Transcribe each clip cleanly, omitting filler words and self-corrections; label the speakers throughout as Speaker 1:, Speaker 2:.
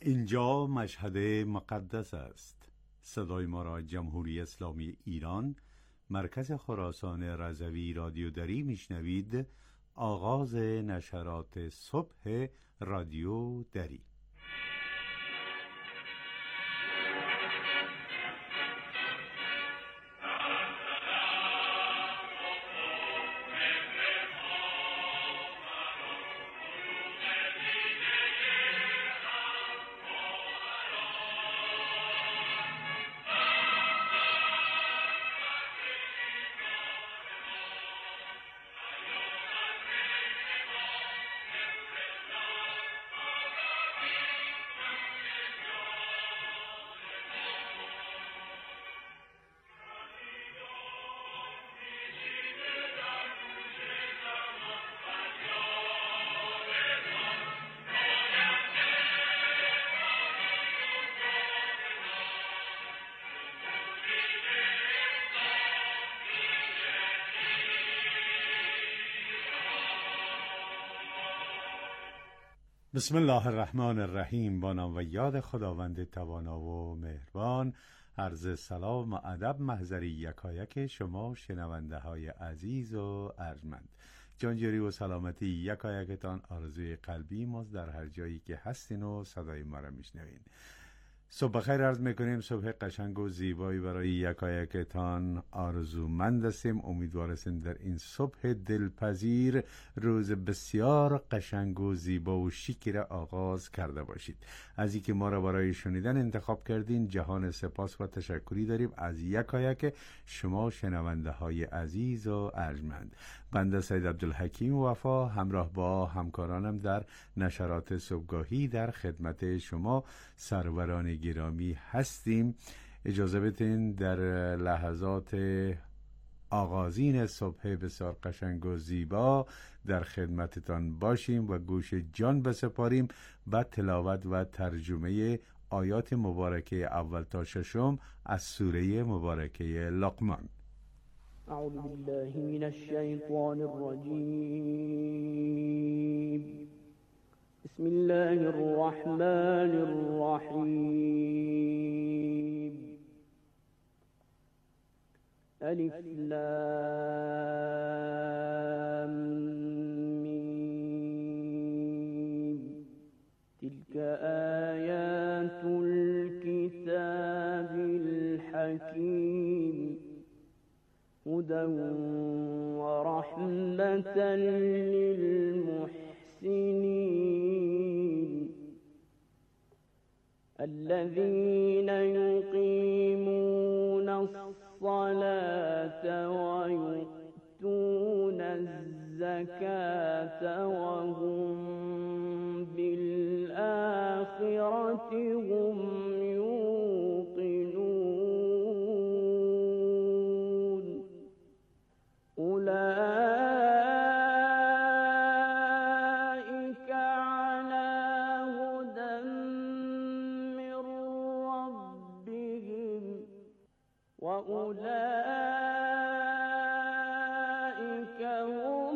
Speaker 1: اینجا مشهد مقدس است. صدای ما را جمهوری اسلامی ایران، مرکز خراسان رضوی رادیو دری میشنوید. آغاز نشرات صبح رادیو دری. بسم الله الرحمن الرحیم. با نام و یاد خداوند توانا و مهربان. عرض سلام و ادب محضری یکایک شما شنونده های عزیز و ارجمند. جانجوری و سلامتی یکایکتان آرزوی قلبی ماست در هر جایی که هستین و صدای ما را میشنوین. صبح بخیر عرض میکنیم. صبح قشنگ و زیبایی برای یکایکتان آرزومند هستیم. امیدوار هستیم در این صبح دلپذیر روز بسیار قشنگ و زیبا و شیکی را آغاز کرده باشید. از اینکه ما را برای شنیدن انتخاب کردین جهان سپاس و تشکری داریم از یکایک شما شنونده های عزیز و ارجمند. بنده سید عبدالحکیم وفا همراه با همکارانم در نشرات صبحگاهی در خدمت شما سروران گرامی هستیم. اجازه بدین در لحظات آغازین صبح بسیار قشنگ و زیبا در خدمتتان باشیم و گوش جان بسپاریم به تلاوت و ترجمه آیات مبارکه اول تا ششم از سوره مبارکه لقمان.
Speaker 2: اعوذ بالله من الشیطان الرجیم. بسم الله الرحمن الرحیم. الف لام میم. تلك آیات الكتاب الحکیم. هدى ورحمة للمحسنين الذين يقيمون الصلاة ويؤتون الزكاة وهم بالآخرة هم يوقنون. أولئك على هدى من ربهم وأولئك هم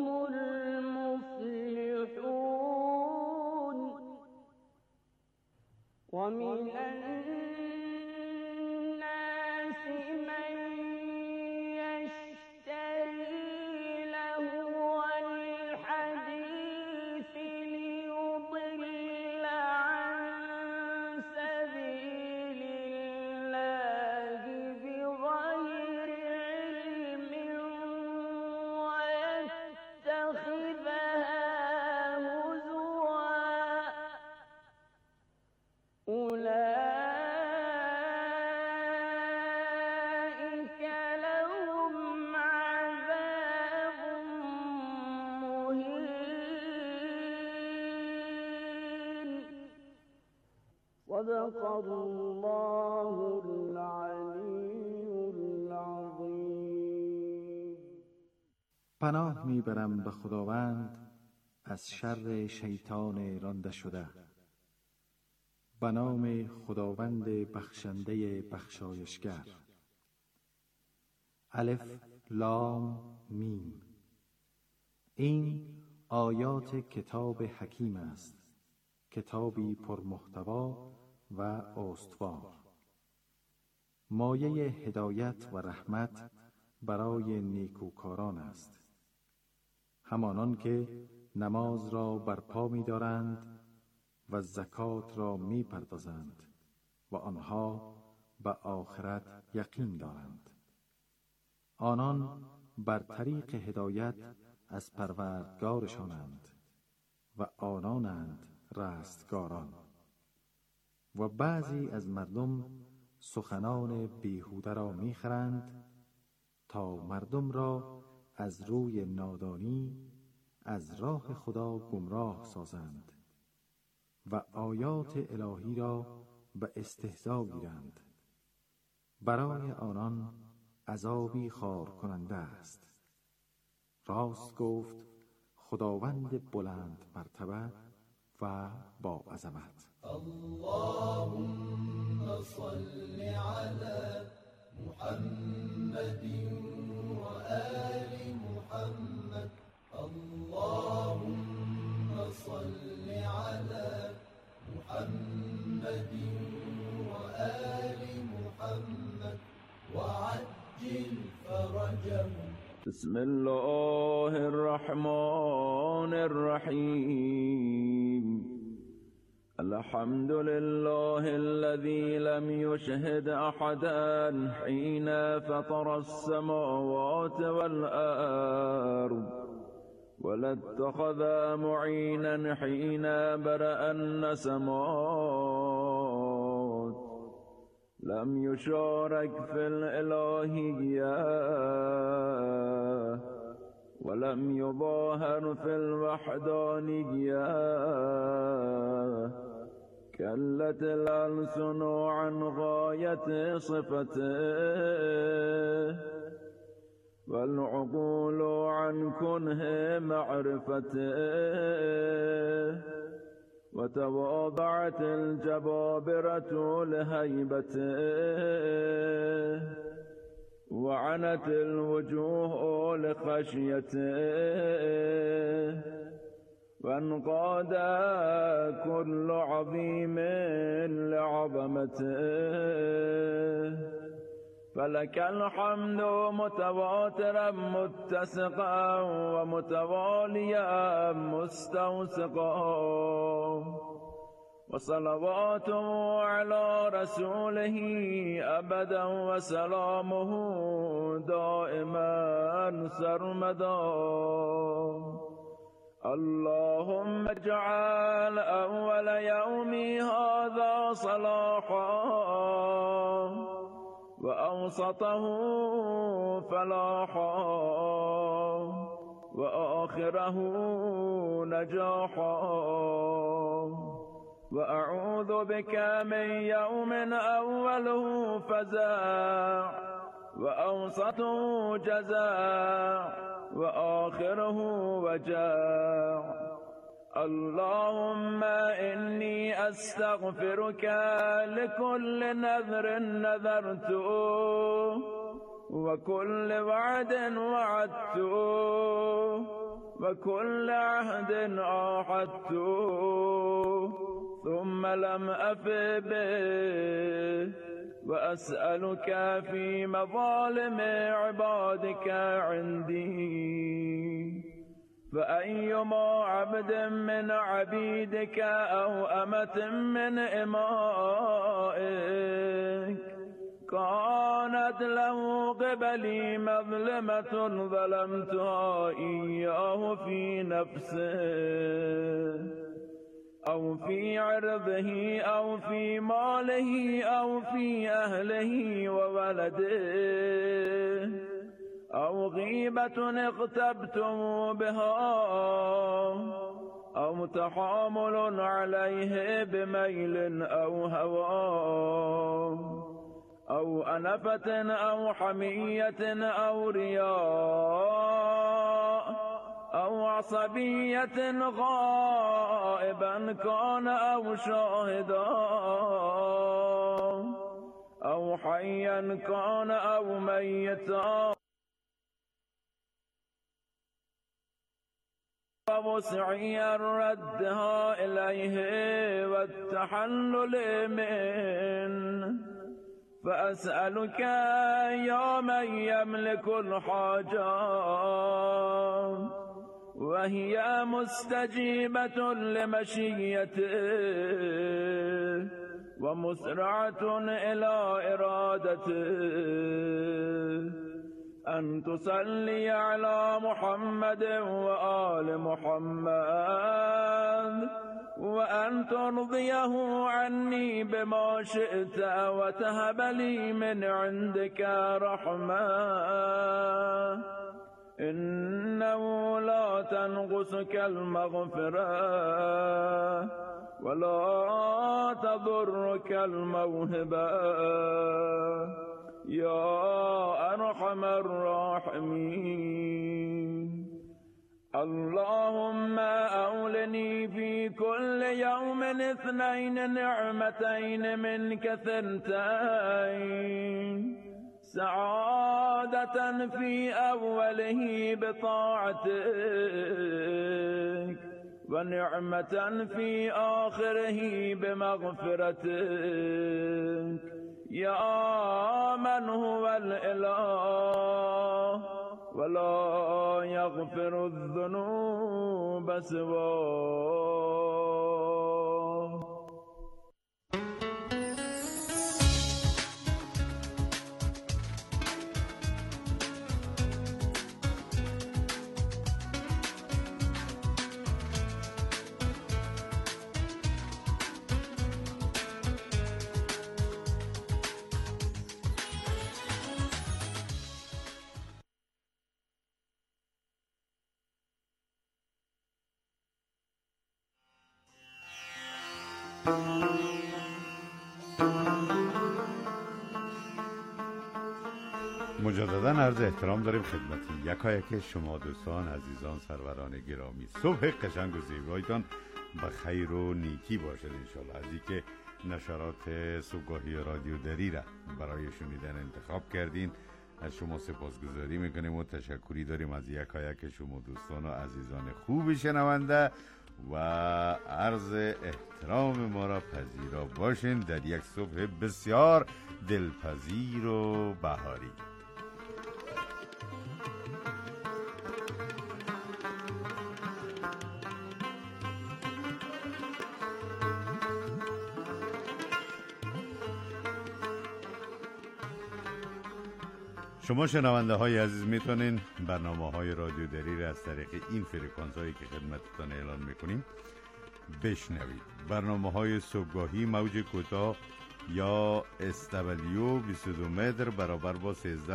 Speaker 2: المفلحون. ومن الناس من يشتري لهو الحديث ليضل عن سبيل الله بغير علم ويتخذها هزوا. أولئك لهم عذاب مهين. صدق الله العلی العظیم.
Speaker 3: پناه میبرم به خداوند از شر شیطان رانده شده. به نام خداوند بخشنده بخشایشگر. الف لام میم. این آیات کتاب حکیم است. کتابی پرمحتوا و استوار، مایه هدایت و رحمت برای نیکوکاران است، همانان که نماز را برپا می‌دارند و زکات را می‌پردازند و آنها به آخرت یقین دارند. آنان بر طریق هدایت از پروردگارشانند و آنانند رستگاران. و بعضی از مردم سخنان بیهوده را میخرند تا مردم را از روی نادانی از راه خدا گمراه سازند و آیات الهی را به استهزا گیرند. برای آنان عذابی خار کننده است. راست گفت خداوند بلند مرتبه و با عظمت.
Speaker 4: اللهم صل على محمد و آل محمد. اللهم صل على محمد و آل محمد وعجل فرجهم. بسم الله الرحمن الرحيم. الحمد لله الذي لم يشهد أحدا حين فطر السماوات والأرض ولا اتخذ معينا حين برأ النسمات. لم يشارك في الإلهية ولم يظاهر في الوحدانية. كلت الألسن عن غاية صفته والعقول عن كنه معرفته. وتواضعت الجبابرة لهيبته وعنت الوجوه لخشيته. وانقاد كل عظيم لعظمته. فلك الحمد متواترا متسقا ومتواليا مستوسقا. وصلواته على رسوله أبدا وسلامه دائما سرمدا. اللهم اجعل أول يومي هذا صلاحا وأوسطه فلاحا وآخره نجاحا. وأعوذ بك من يوم أوله فزاع وأوسطه جزاع وآخره وجاع. اللهم إني أستغفرك لكل نذر نذرته وكل وعد وعدته وكل عهد عاهدته ثم لم أف به. وأسألك في مظالم عبادك عندي. فأيما عبد من عبيدك أو أمة من إمائك كانت له قبلي مظلمة ظلمتها إياه في نفسه أو في عرضه أو في ماله أو في أهله وولده أو غيبة اغتبتم بها أو تحامل عليه بميل أو هوى أو أنفة أو حمية أو رياء أو عصبية غائبا كان أو شاهدا أو حيا كان أو ميتا وسعي ردها إليه والتحلل منه فأسألك يا من يملك الحاجات وهي مستجيبة لمشيته ومسرعة إلى إرادته أن تصلي على محمد وآل محمد وأن ترضيه عني بما شئت وتهب لي من عندك رحمة إنه لا تنقصك المغفرة ولا تضرك الموهبة يا أرحم الراحمين. اللهم أولني في كل يوم 2 نعمتين منك ثنتين سعادة في أوله بطاعتك ونعمة في آخره بمغفرتك يا من هو الإله ولا يغفر الذنوب سواه.
Speaker 1: مجددا عرض احترام داریم خدمت یکایک شما دوستان عزیزان سروران گرامی. صبح قشنگ و زیبایتان به خیر و نیکی باشد انشالله. از اینکه نشرات صبحگاهی رادیو دری را برای شنیدن انتخاب کردین از شما سپاسگزاری میکنیم و تشکری داریم از یکایک شما دوستان و عزیزان خوب شنونده و عرض احترام ما را پذیرا باشین در یک صبح بسیار دلپذیر و بهاری. شما شنونده های عزیز میتونین برنامه های رادیو دری را از طریق این فرکانس هایی که خدمتتان اعلان میکنیم بشنوید. برنامه های صبحگاهی موج کوتاه یا SW 22 متر برابر با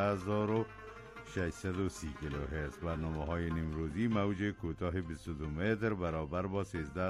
Speaker 1: 13630 کیلوهرتز. برنامه های نیمروزی موج کوتاه 22 متر برابر با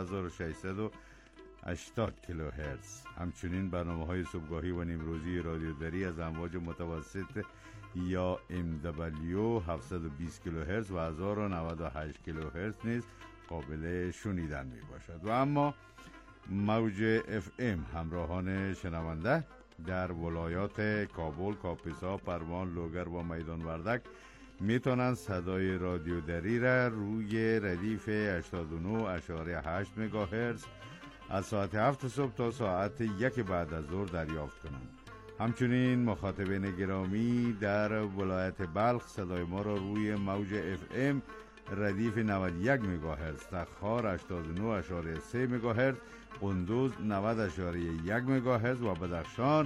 Speaker 1: 13680 کیلوهرتز. همچنین برنامه های صبحگاهی و نیمروزی رادیو دری از امواج متوسط یا MW 720 کیلوهرتز و 1098 کیلوهرتز نیز قابل شنیدن می باشد. و اما موج FM همراهان شنونده در ولایات کابل، کاپیسا، پروان، لوگر و میدان وردک میتونن صدای رادیو دری را روی ردیف 89.8 مگاهرتز از ساعت 7 صبح تا ساعت 1 بعد از ظهر دریافت کنند. همچنین مخاطبین گرامی در ولایت بلخ صدای ما را روی موج FM ردیف 91 مگاهرتز، تخار 89.3 مگاهرتز، قندوز 90.1 مگاهرتز و بدخشان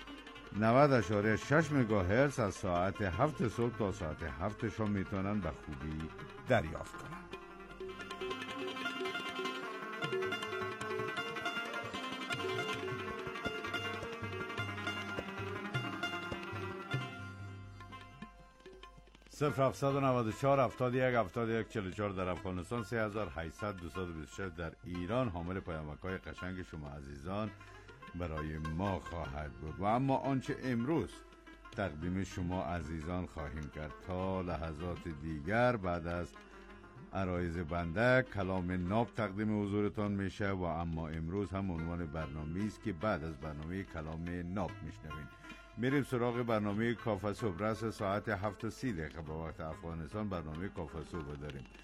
Speaker 1: 90.6 مگاهرتز از ساعت 7 صبح تا ساعت 7 شام میتونن به خوبی دریافت کنند. صفر 794 71 71 44 در افغانستان، 3800 226 در ایران حامل پیامک‌های قشنگ شما عزیزان برای ما خواهد بود. و اما آنچه امروز تقدیم شما عزیزان خواهیم کرد تا لحظات دیگر بعد از عرایض بنده کلام ناب تقدیم حضورتان میشه. و اما امروز هم عنوان برنامه‌ای است که بعد از برنامه کلام ناب میشنوین. میریم سراغ برنامه کافه صبح. رس ساعت 7:30 به وقت افغانستان برنامه کافه صبح داریم.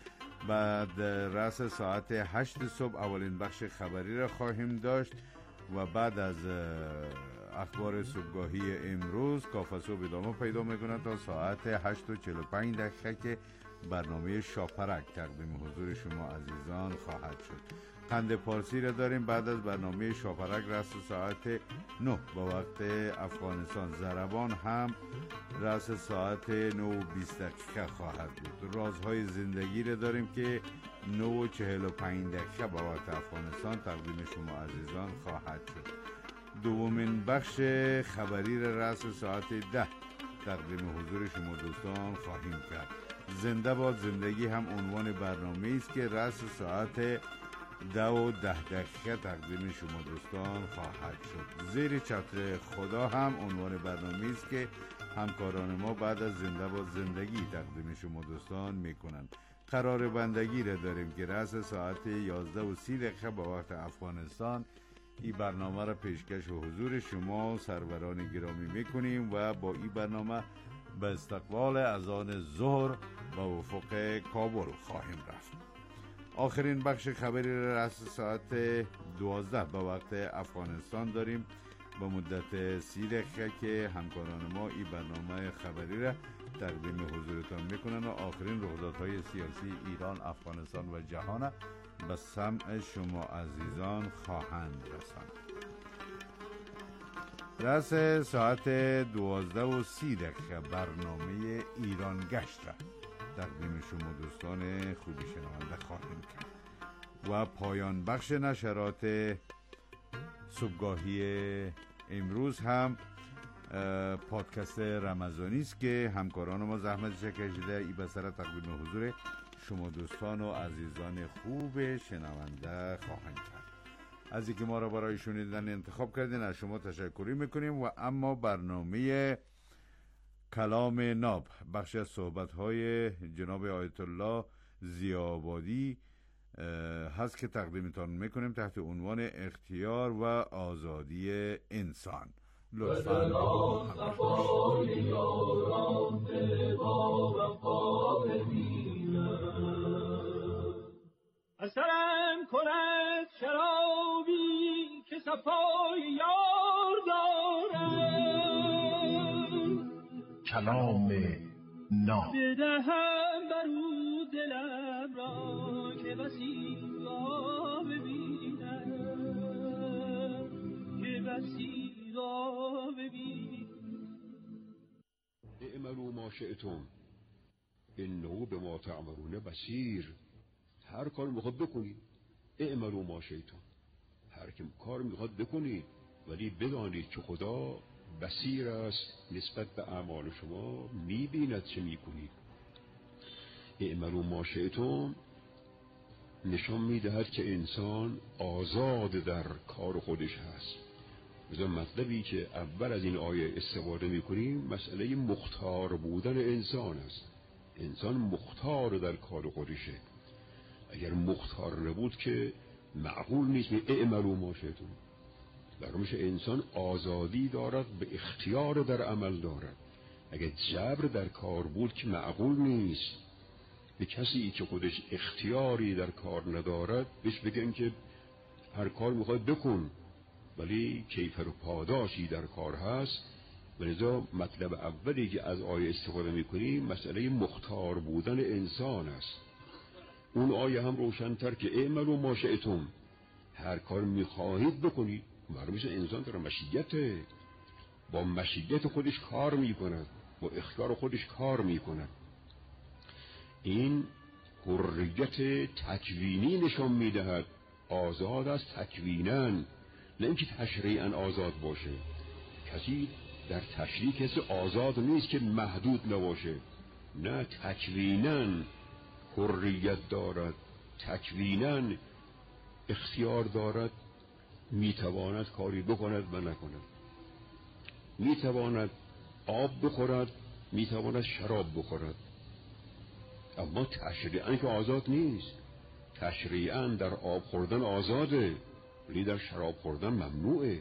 Speaker 1: بعد رأس ساعت 8 صبح اولین بخش خبری را خواهیم داشت و بعد از اخبار صبحگاهی امروز کافه ادامه پیدا میکنه تا ساعت 8:45 که برنامه شاپرک تقدیم حضور شما عزیزان خواهد شد. قند پارسی را داریم بعد از برنامه شاپرک رأس ساعت 9 با وقت افغانستان. ضربان هم رأس ساعت 9:20 خواهد بود. رازهای زندگی را داریم که 9:45 با وقت افغانستان تقدیم شما عزیزان خواهد شد. دومین بخش خبری را رأس ساعت 10 تقدیم حضور شما دوستان خواهیم کرد. زنده باد زندگی هم عنوان برنامه است که رأس ساعت 10:10 تقدیم شما دوستان خواهد شد. زیر چتر خدا هم عنوان برنامه است که همکاران ما بعد از زنده باد زندگی تقدیم شما دوستان میکنند. قرار بندگی را داریم که رأس ساعت 11:30 با وقت افغانستان این برنامه را پیشکش و حضور شما سروران گرامی میکنیم و با این برنامه به استقبال اذان ظهر و افق کابل خواهیم رفت. آخرین بخش خبری را رأس ساعت 12 به وقت افغانستان داریم با مدت 30 دقیقه که همکاران ما این برنامه خبری را تقدیم حضورتان میکنن و آخرین رخدادهای سیاسی ایران، افغانستان و جهان به سمع شما عزیزان خواهند رساند. رأس ساعت 12:30 برنامه ایران گشت را تقدیم شما دوستان خوبی شنونده خواهیم کرد و پایان بخش نشرات صبحگاهی امروز هم پادکست رمضانی است که همکاران ما زحمتش کشیده ای بسر تقدیم حضور شما دوستان و عزیزان خوب شنونده خواهند کرد. از اینکه ما را برای شنیدن انتخاب کردین از شما تشکری میکنیم و اما برنامه کلام ناب بخش از صحبت‌های جناب آیت الله ضیاءآبادی هست که تقدیمتان میکنیم تحت عنوان اختیار و آزادی انسان. لطفاً
Speaker 5: اثرم کند شرابی که صفای یار دارم،
Speaker 6: کلام ناب
Speaker 5: بدهم بر او دلم را که بسی را ببینم، که بسی را ببینم.
Speaker 7: اعملوا ما شئتم انه بما تعملون بصیر. هر کار میخواد بکنید، اعملوا ما شئتم، هر کار میخواد بکنید، ولی بدانید که خدا بصیر است نسبت به اعمال شما، میبیند چه میکنید. اعملوا ما شئتم نشان میدهد که انسان آزاد در کار خودش هست. مثلا مطلبی که اول از این آیه استفاده میکنیم مسئله مختار بودن انسان است. انسان مختار در کار خودشه. اگر مختار نبود که معقول نیست اعملوا ما شئتم. در میشه انسان آزادی دارد، به اختیار در عمل دارد. اگر جبر در کار بود که معقول نیست. به کسی که خودش اختیاری در کار ندارد بهش بگن که هر کار میخواد بکن، ولی کیفر و پاداشی در کار هست. ولذا مطلب اولی که از آیه استفاده میکنیم مسئله مختار بودن انسان است. اون آیه هم روشن‌تر که اعملوا ما شئتم، هر کار میخواهید بکنید. معلومه انسان در مشیت، با مشیت خودش کار میکند، با اختیار خودش کار میکند. این حریت تکوینی نشان میدهد. آزاد است تکویناً، نه اینکه تشریعاً آزاد باشه. کسی در تشریع کسی آزاد نیست که محدود نباشه، نه تکویناً حریت دارد، تکویناً اختیار دارد، میتواند کاری بکند و نکند، میتواند آب بخورد، میتواند شراب بخورد. اما تشریعاً که آزاد نیست. تشریعاً در آب خوردن آزاده ولی در شراب خوردن ممنوعه.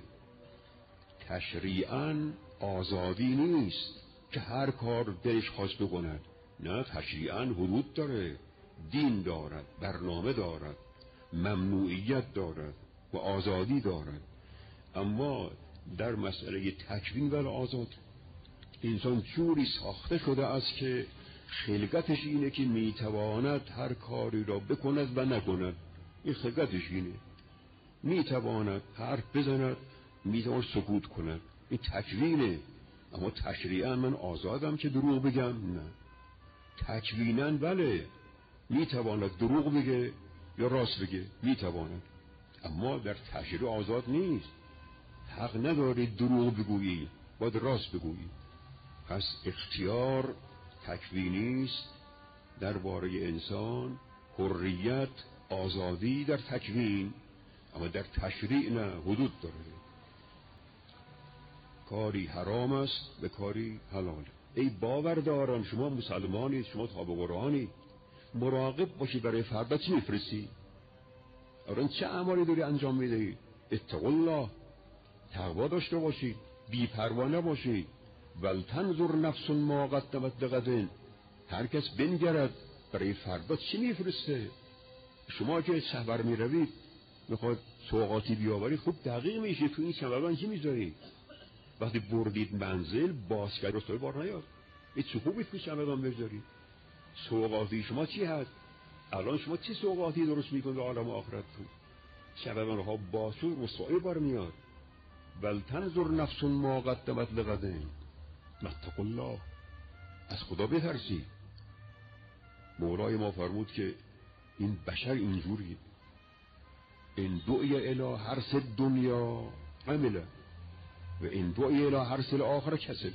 Speaker 7: تشریعاً آزادی نیست که هر کار دلش خواست بکند. نه، تشریعاً حدود داره. دین دارد، برنامه دارد، ممنوعیت دارد و آزادی دارد. اما در مسئله تکوین و آزاد انسان جوری ساخته شده است که خلقتش اینه که میتواند هر کاری را بکند و نکند. این خلقتش اینه، میتواند حرف بزند، میتواند سکوت کند. این تکوینه. اما تشریعاً من آزادم که دروغ بگم؟ نه. تکویناً بله، میتواند دروغ بگه یا راست بگه، میتواند. اما در تشریع آزاد نیست. حق نداری دروغ بگویی، باید راست بگویی. پس اختیار تکوینی است درباره انسان، حریت، آزادی در تکوین، اما در تشریع نه، حدود داره. کاری حرام است به کاری حلال. ای باورداران، شما مسلمانید، شما تابع قرآنید، مراقب باشی برای فردا چی میفرستی. الان چه اعمالی داری انجام میدهی؟ اتقوا الله، تقوا داشته باشید، بی‌پروا نباشید. ولتنظر نفس ما قدمت لغد، هر کس بنگرد برای فردا چی میفرسته. شما که سفر میروید میخواد سوغاتی بیاوری، خوب دقیق میشه تو این چمدان چی میذاری. وقتی بردید منزل بازگشت رستوی بار نیاد، این چه خوبی تو چمدان بذاری. سوغاتی شما چی هست؟ الان شما چه سوغاتی درست میکنید عالم آخرت؟ تو چمدان ها باسو رستوی بار میاد. ولتنظر نفس ما قدمت لغد، واتقوا الله، از خدا بترسید. مولای ما فرمود که این بشر اینجوریه، این دعی الی حرث دنیا عمله و این دعی الی حرث الاخره کسل.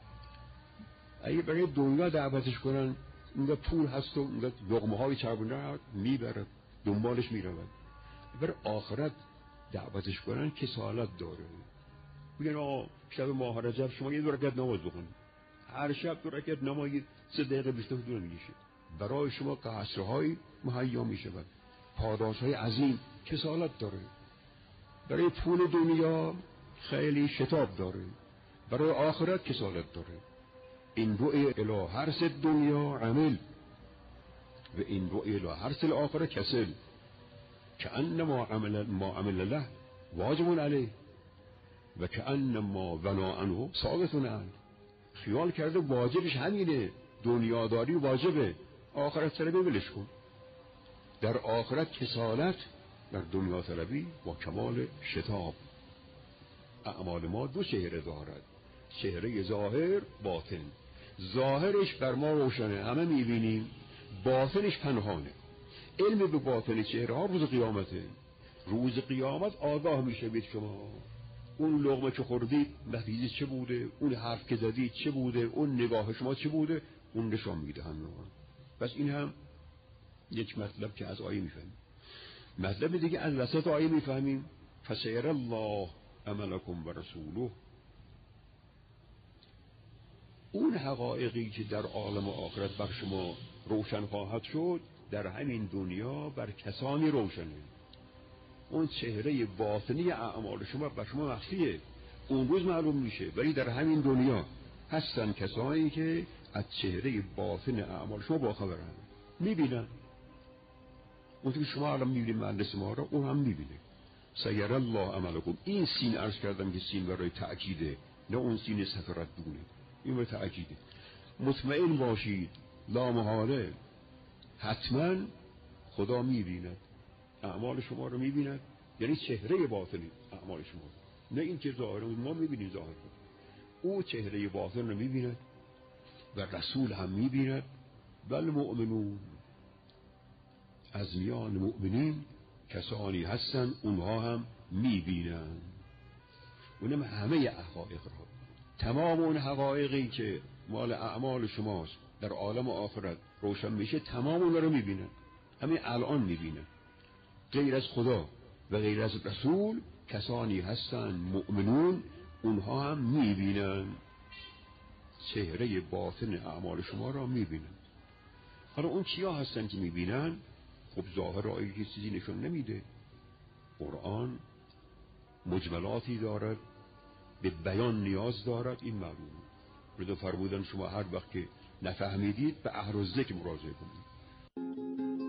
Speaker 7: اگه برای دنیا دعوتش کنن، اینجا پول هست و اینجا لقمه های چربونه میبرد، دنبالش میرود. برای آخرت دعوتش کنن کسالت داره. میگن آقا شب ماه رجب شما یه 2 رکعت نماز بخونید، هر شب 2 رکعت نمازید، 3 دقیقه بیشتر طول نمیکشه. برای شما قصرهای مهیا میشود، پاداشهای عظیم. کسالت داره. برای پول دنیا خیلی شتاب داره، برای آخرت کسالت داره. این رؤی الی حرث دنیا عمل و این رؤی الی حرث الاخره کسل، کأن ما عمل له واجب علیه و کأن ما ونا عنه ثابت عنه. خیال کرده واجبش همینه، دنیاداری واجبه، آخرت طلبی ولش کن. در آخرت کسالت، در دنیا طلبی با کمال شتاب. اعمال ما 2 چهره دارد، چهره ظاهر، باطن. ظاهرش بر ما روشنه، همه میبینیم، باطنش پنهانه. علم به باطن چهره ها روز قیامته. روز قیامت آگاه میشه بید شما اون لقمه که خوردید نتیجه چه بوده، اون حرف که زدید چه بوده، اون نگاه شما چه بوده، اون نشان میده هم. پس این هم یک مطلب که از آیه میفهمیم. مطلب دیگه از وسط آیه میفهمیم فسیر الله عملکم و رسوله. اون حقایقی که در عالم آخرت بر شما روشن خواهد شد، در همین دنیا بر کسانی روشنه. اون چهره باطنی اعمال شما بر شما مخفیه، اون روز معلوم میشه، ولی در همین دنیا هستن کسانی که از چهره باطن اعمال شما باخبرن، میبینن. اون که شما الان میبینید مهندس ما را، اون هم میبینه. سیر الله عملکم، این سین عرض کردم که سین برای تأکیده، نه اون سین سفرت دونه، این برای تأکیده. مطمئن باشید لا محاله حتما خدا میبیند، اعمال شما رو میبیند، یعنی چهره باطنی اعمال شما، نه این که ظاهر ما میبینیم ظاهر، او چهره باطن رو میبیند و رسول هم میبیند. بل مؤمنون، از میان مؤمنین کسانی هستن اونها هم میبینن. اونم همه حقایق را، تمام اون حقایقی که مال اعمال شماست در عالم آخرت روشن میشه، تمام اون رو میبینن، همین الان میبینن. غیر از خدا و غیر از رسول کسانی هستن مؤمنون، اونها هم میبینن، چهره باطن اعمال شما را میبینن. حالا اون چیا هستن که میبینن؟ خب ظاهر آیه چیزی نشون نمیده. قرآن مجملاتی دارد، به بیان نیاز دارد، این معلومه. رضا فرمودن شما هر وقت که نفهمیدید به اهل الذکر مراجعه کنید.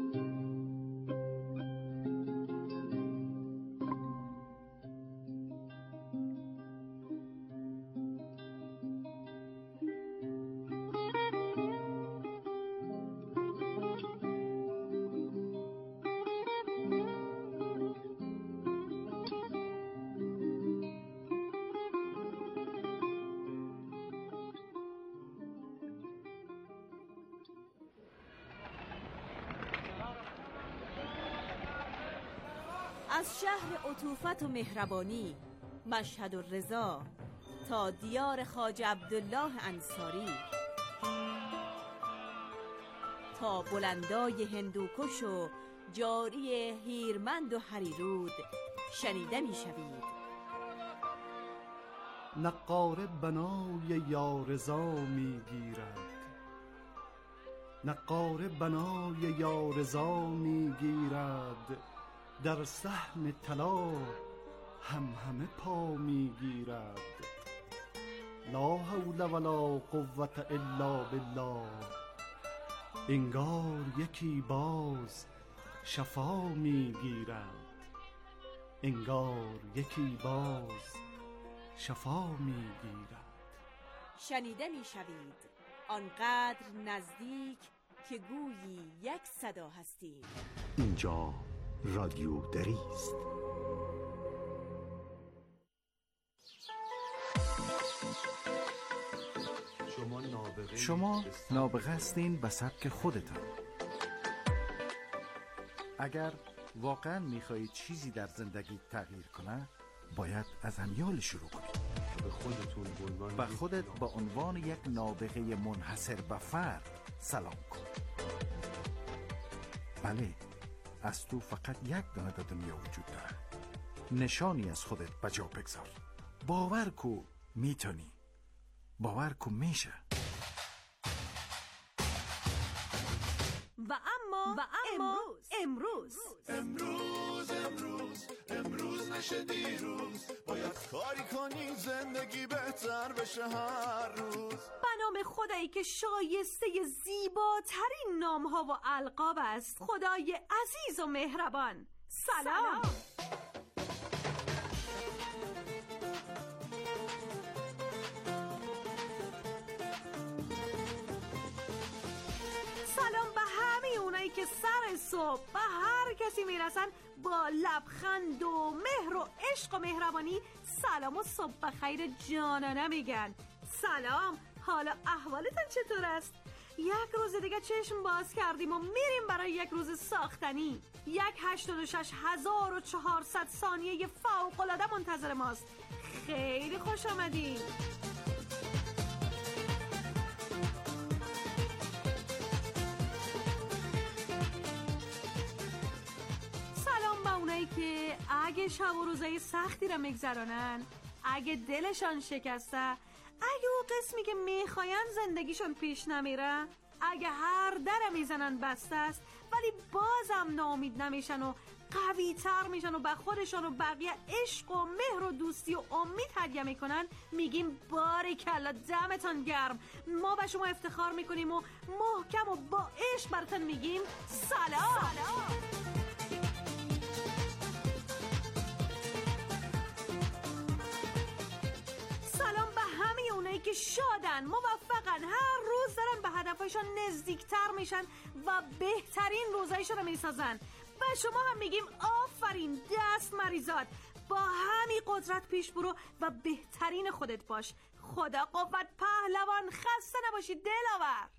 Speaker 8: از شهر عطوفت و مهربانی مشهد و رضا تا دیار خواجه عبدالله انصاری، تا بلندای هندوکش و جاری هیرمند و هریرود شنیده می شوید.
Speaker 9: نقاره بنای یارضا می گیرد، نقاره بنای یارضا می گیرد، در صحن طلا همه پا می گیرد. لا حول ولا قوة الا بالله، انگار یکی باز شفا می گیرد، انگار یکی باز شفا می گیرد.
Speaker 8: شنیده می شوید آنقدر نزدیک که گویی یک صدا هستید.
Speaker 1: اینجا رادیو دری است.
Speaker 3: شما نابغه هستین به سبک خودتان. اگر واقعا میخواهید چیزی در زندگی تغییر کنه، باید از امیال شروع کنید. به خودت به عنوان یک نابغه منحصر به فرد سلام کن. بله، از تو فقط یک دانه در دنیا وجود داره. نشانی از خودت به جا بگذار. باور کو میتونی، باور کو میشه.
Speaker 8: و اما
Speaker 10: امروز نشه دیروز، باید کاری کنی زندگی بهتر بشه هر روز.
Speaker 8: به نام خدایی که شایسته زیباترین نامها و القاب است، خدای عزیز و مهربان. سلام. سلام به همه اونایی که سر صبح به هر کسی میرسن با لبخند و مهر و عشق و مهربانی سلام و صبح بخیر جانانه میگن. سلام، حالا احوالتون چطور است؟ یک روز دیگه چشم باز کردیم و میریم برای یک روز ساختنی. 86,400 ثانیه فوق‌العاده منتظر ماست. خیلی خوش آمدین. که اگه شب و روزای سختی را میگذرانن، اگه دلشان شکسته، اگه او قسمی که میخواین زندگیشون پیش نمیره، اگه هر در میزنن بسته است ولی بازم ناامید نمیشن و قوی تر میشن و به خودشان و بقیه عشق و مهر و دوستی و امید هدیه میکنن، میگیم باریکلا، دمتان گرم. ما به شما افتخار میکنیم و محکم و با عشق براتون میگیم سلام. که شادن، موفقن، هر روز دارن به هدفشون نزدیکتر میشن و بهترین روزایشون رو میسازن. و شما هم میگیم آفرین، دست مریزاد، با همین قدرت پیش برو و بهترین خودت باش. خدا قوت پهلوان. خسته نباشی دلاور.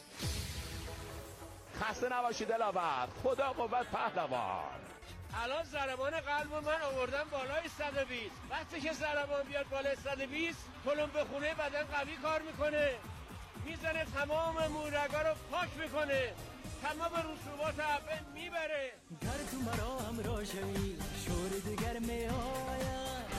Speaker 11: خسته نباشی دلاور. خدا قوت پهلوان.
Speaker 12: الان ضربان قلب من آوردم بالای 120. وقتی که ضربان بیاد بالای 120 کلم به خونه بدن قوی کار میکنه، میزنه تمام مورگا رو پاک میکنه، تمام رسوبات عفن میبره.
Speaker 5: گر تو مرا همراه شوی شور دیگر میآید،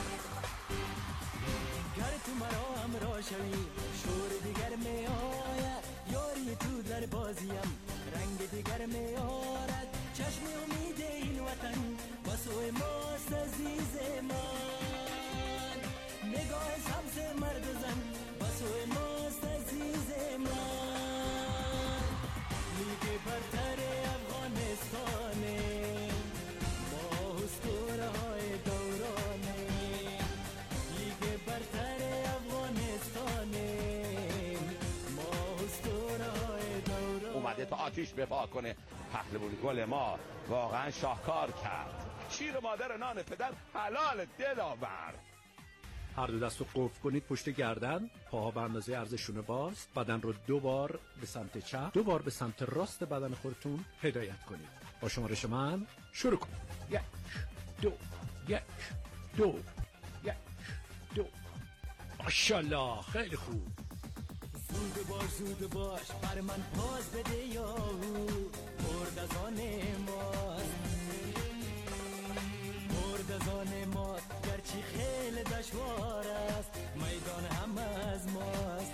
Speaker 5: گر تو مرا همراه شوی شور دیگر میآید، یاری تو در بازیم رنگ دیگر میآرد، چشم امید این وطن واسه ماست عزیز من، نگاه سبز مرد و زن واسه ماست عزیز من، لیگ برتر افغانستانه ما اسطوره های دورانه، لیگ برتر افغانستانه ما اسطوره های دورانه.
Speaker 11: اومده تا آتیش بپا کنه. پهلوان گل ما واقعا شاهکار کرد. شیر مادر نان پدر حلال دلاور.
Speaker 13: هر دو دست رو قفل کنید پشت گردن، پاها به اندازه عرض شونه باز، بدن رو 2 بار به سمت چپ، 2 بار به سمت راست بدن خودتون هدایت کنید. با شمارش من شروع کنید. 1 دو، یک، دو، یک، دو. ماشاءالله، خیلی خوب.
Speaker 5: زود باش بر من پاس بده یاهو، مرد از آن ماست، مرد از آن ماست، گرچه خیلی دشوار است، میدان هم از ماست.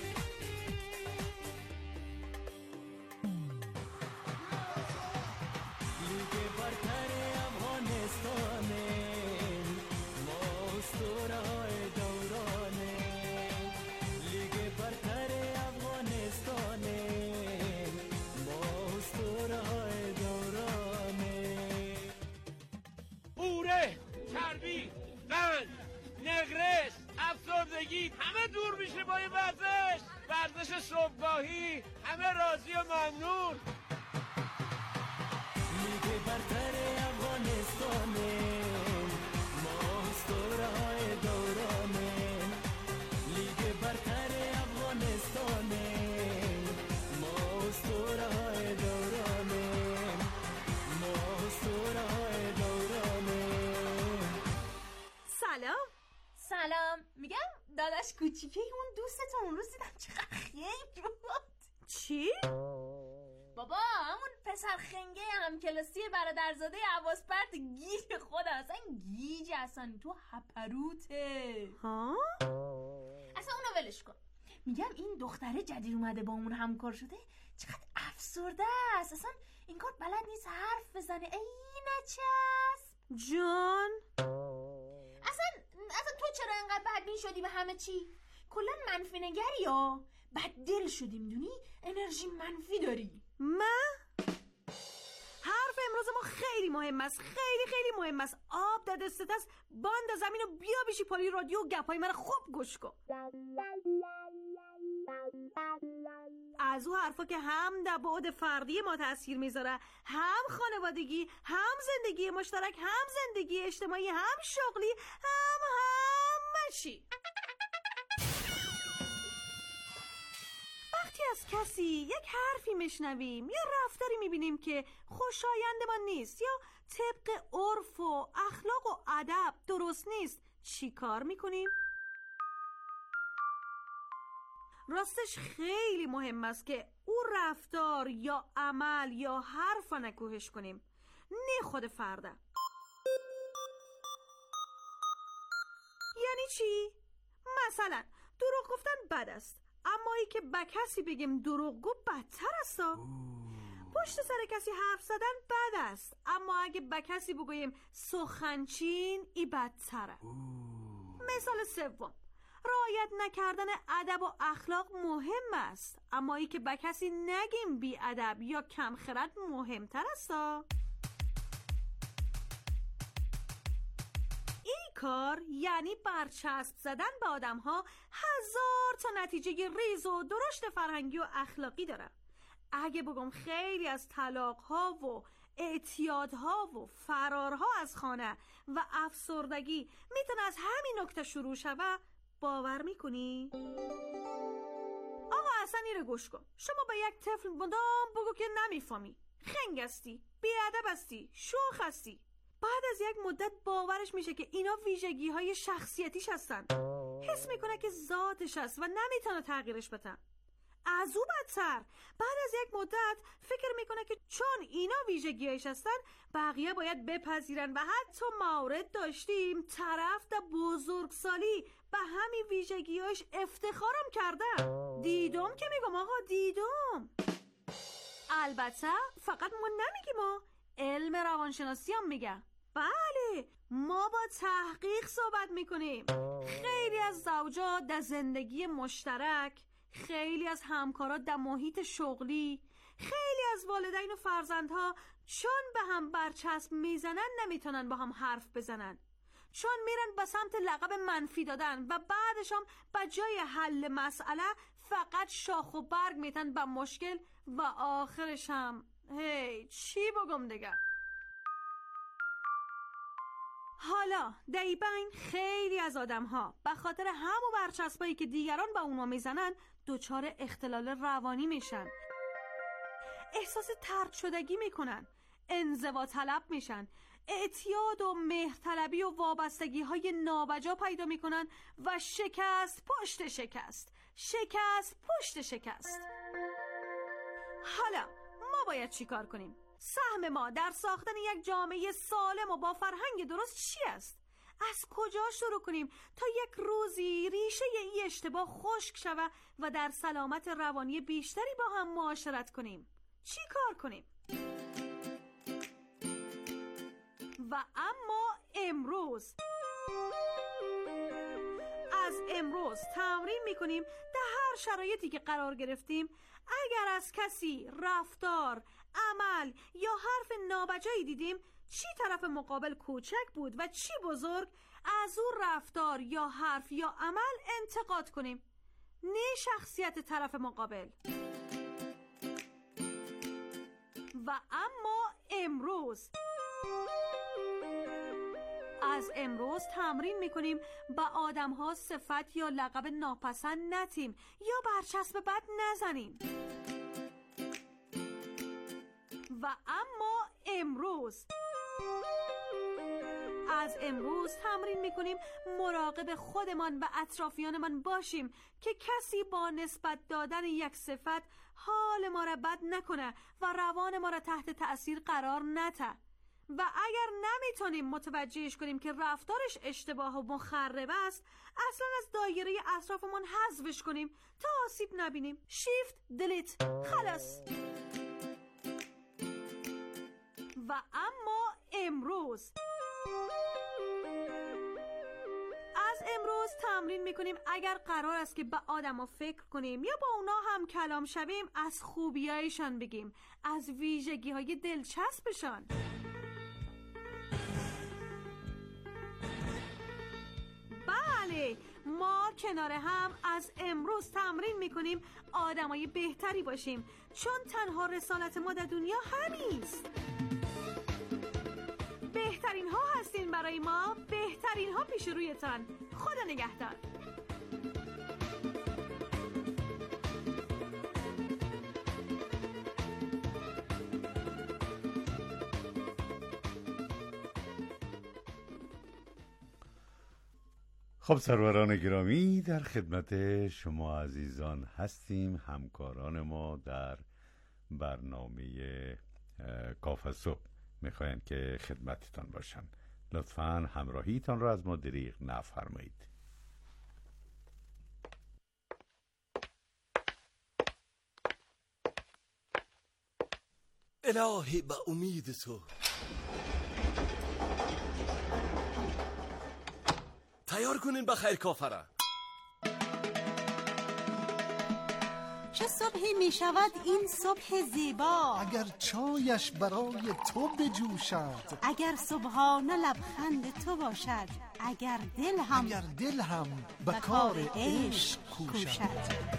Speaker 5: لیگ برتر افغانستانه، ما اسطوره های دورانه، لیگ برتر افغانستانه، ما اسطوره های دورانه.
Speaker 12: قوره، چربی، قند، نقرس، افسردگی همه دور میشه با این ورزش صبحگاهی، همه راضی و ممنون.
Speaker 5: لیگ برتر افغانستانه، ما اسطوره های دورانه، لیگ برتر افغانستانه، ما اسطوره های دورانه، ما اسطوره های دورانه.
Speaker 8: سلام. میگم داداش کوچیکه اون دوستتون اون روز دیدم چقدر خنگ بود. چی؟ بابا همون پسر خنگه همکلاسی برادرزاده عباس پرت گیج خود اصلا گیج اصلا تو هپروته ها؟ اصلا اونو ولش کن. میگم این دختره جدید اومده با اون همکار شده چقدر افسرده است، اصلا این کار بلد نیست حرف بزنه. ای نچست جان. اصلا تو چرا اینقدر بدبین شدی به همه چی؟ کلا منفی نگری یا بد دل شدی، میدونی انرژی منفی داری. من حرف امروز ما خیلی مهم است، خیلی مهم است. آب در دستت است، باند زمین و بیا بشی پالی رادیو و گپای من خوب گوش کن. از اون حرفا که هم در بعد فردی ما تاثیر میذاره، هم خانوادگی، هم زندگی مشترک، هم زندگی اجتماعی، هم شغلی، هم چی. وقتی از کسی یک حرفی میشنویم یا رفتاری میبینیم که خوشایند ما نیست یا طبق عرف و اخلاق و ادب درست نیست، چی کار میکنیم؟ راستش خیلی مهم است که او رفتار یا عمل یا حرف نکوهش کنیم، نه خود فرده. یعنی چی؟ مثلا دروغ گفتن بد است، اما ای که به کسی بگیم دروغگو بدتر است. پشت سر کسی حرف زدن بد است، اما اگه به کسی بگوییم سخنچین ای بدتره. مثال سوم، رعایت نکردن ادب و اخلاق مهم است، اما ای که به کسی نگیم بی ادب یا کم خرد مهمتر است. این کار یعنی برچسب زدن به آدم ها هزار تا نتیجه ریز و درشت فرهنگی و اخلاقی داره. اگه بگم خیلی از طلاق ها و اعتیادها و فرارها از خانه و افسردگی میتونه از همین نکته شروع شوه، باور میکنی؟ آقا اصلا ایره گوش کن. شما به یک طفل مدام بگو که نمیفهمی، خنگ هستی، بیادب هستی، شوخ هستی. بعد از یک مدت باورش میشه که اینا ویژگی های شخصیتیش هستن، حس میکنه که ذاتش هست و نمیتونه تغییرش بده. از او بدتر بعد از یک مدت فکر میکنه که چون اینا ویژگی‌هاش هستن بقیه باید بپذیرن و حتی مورد داشتیم طرف در بزرگسالی به همین ویژگی‌هاش افتخارم کرده. دیدم که میگم آقا دیدم. البته فقط ما نمیگیم، علم روانشناسی هم میگه. بله ما با تحقیق صحبت میکنیم. خیلی از زوجا در زندگی مشترک، خیلی از همکارا در محیط شغلی، خیلی از والدین و فرزندها چون به هم برچسب میزنن نمیتونن با هم حرف بزنن، چون میرن به سمت لقب منفی دادن و بعدش هم به جای حل مسئله فقط شاخ و برگ میتن به مشکل و آخرش هم چی بگم دیگه. حالا در این بین خیلی از آدم ها به خاطر همون برچسبایی که دیگران به اونا میزنن دچار اختلال روانی میشن، احساس طرد شدگی میکنن، انزوا طلب میشن، اعتیاد و مهرطلبی و وابستگی های نابجا پیدا می کنن و شکست پشت شکست، شکست پشت شکست. حالا ما باید چی کار کنیم؟ سهم ما در ساختن یک جامعه سالم و با فرهنگ درست چی است؟ از کجا شروع کنیم تا یک روزی ریشه این اشتباه خشک شود و در سلامت روانی بیشتری با هم معاشرت کنیم؟ چی کار کنیم؟ و اما امروز تمرین میکنیم در هر شرایطی که قرار گرفتیم اگر از کسی رفتار، عمل یا حرف نابجایی دیدیم، چی طرف مقابل کوچک بود و چی بزرگ، از اون رفتار یا حرف یا عمل انتقاد کنیم، نه شخصیت طرف مقابل. و اما از امروز تمرین میکنیم با آدم‌ها صفت یا لقب ناپسند ندیم یا برچسب بد نزنیم. و اما از امروز تمرین میکنیم مراقب خودمان و اطرافیانمان باشیم که کسی با نسبت دادن یک صفت حال ما را بد نکنه و روان ما را تحت تأثیر قرار نده. و اگر نمیتونیم متوجهش کنیم که رفتارش اشتباه و مخرب است، اصلا از دایره اطرافمون حذفش کنیم تا آسیب نبینیم. شیفت دلیت، خلاص. و اما از امروز تمرین میکنیم اگر قرار است که به آدما فکر کنیم یا با اونا هم کلام شویم، از خوبیایشان بگیم، از ویژگی های دلچسبشان. بله، ما کنار هم از امروز تمرین میکنیم آدمای بهتری باشیم، چون تنها رسالت ما در دنیا همینست. بهترین ها هستین برای ما، بهترین ها پیش رویتان. خدا نگهدار.
Speaker 1: خب سروران گرامی، در خدمت شما عزیزان هستیم، همکاران ما در برنامه کافه صبح میخواین که خدمتتان باشن. لطفاً همراهیتان را از ما دریغ نفرمایید.
Speaker 14: الهی به امید تو تیار کنین بخیر کافه را.
Speaker 15: چه صبحی می شود این صبح زیبا،
Speaker 9: اگر چایش برای تو بجوشد،
Speaker 15: اگر صبحانه لبخند تو باشد، اگر دل هم به کار عشق کوشد.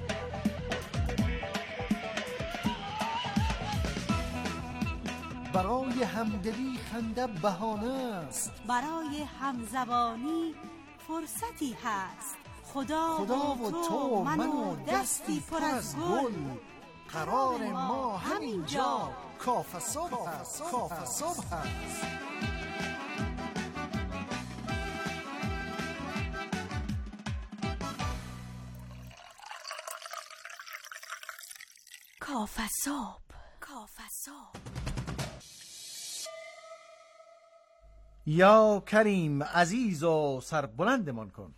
Speaker 9: برای همدلی خنده بهانه است،
Speaker 15: برای همزبانی فرصتی هست. خدا
Speaker 9: و تو من و دستی پر از گل، قرار ما همینجا کافه صبح هست.
Speaker 15: کافه صبح.
Speaker 16: یا کریم عزیز و سربلندمان کن.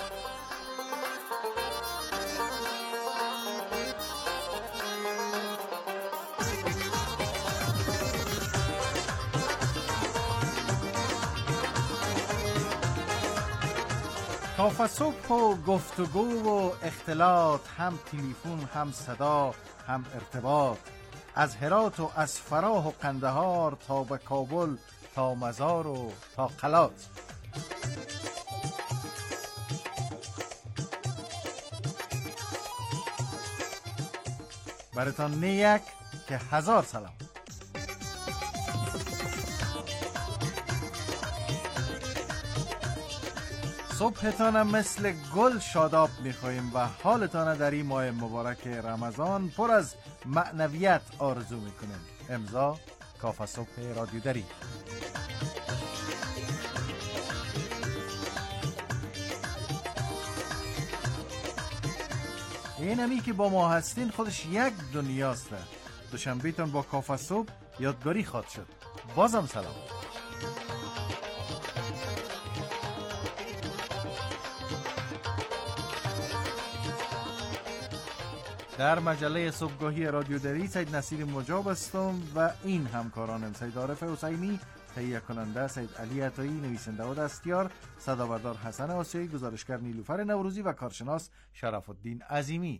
Speaker 16: کافه صبح و گفتگو و اختلاط، هم تلفن هم صدا هم ارتباط، از هرات و از فراه و قندهار تا به کابل تا مزار و تا قلات. براتان نه یک که 1000 سلام. صبحتانم مثل گل شاداب می‌خواهیم و حالتان در این ماه مبارک رمضان پر از معنویت آرزو می‌کنیم. امضا کافه صبح رادیو دری. این همی که با ما هستین خودش یک دنیاست. دوشنبهتون با کافه صبح یادگاری خواهد شد. بازم سلام. در مجله صبحگاهی رادیو دری سید نصیر مجاب هستم و این همکارانم: سید عارف حسینی، تهیه کننده سید علی عطایی، نویسنده و دستیار صدابردار حسن آسیایی، گزارشگر نیلوفر نوروزی و کارشناس شرف الدین عظیمی.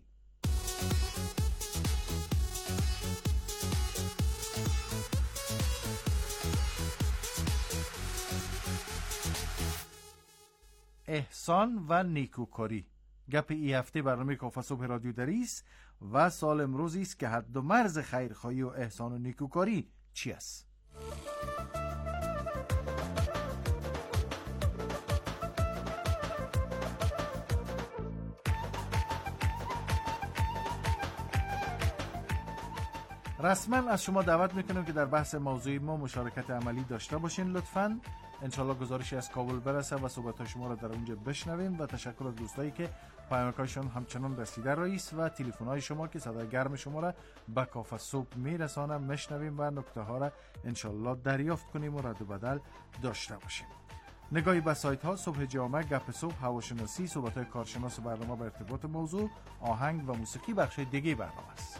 Speaker 16: احسان و نیکوکاری گپ ای هفته برنامه کافه صبح رادیو دریس و سال امروزی است که حد و مرز خیرخواهی و احسان و نیکوکاری چی است؟ رسما از شما دعوت میکنم که در بحث موضوعی ما مشارکت عملی داشته باشین. لطفاً انشالله گزارشی از کابل برسه و صحبت‌های شما را در اونجا بشنویم و تشکر از دوستایی که پیامک‌هایشون همچنان رسیده رئیس و تلفن‌های شما که صدای گرم شما را به کافه صبح میرسانم، میشنویم و نکته‌ها را انشالله دریافت کنیم و رد و بدل داشته باشیم. نگاهی به سایت‌ها: صبح جامعه، گپ صبح، هواشناسی، صحبت‌های کارشناس برنامه به ارتباط موضوع، آهنگ و موسیقی بخش دیگه برنامه است.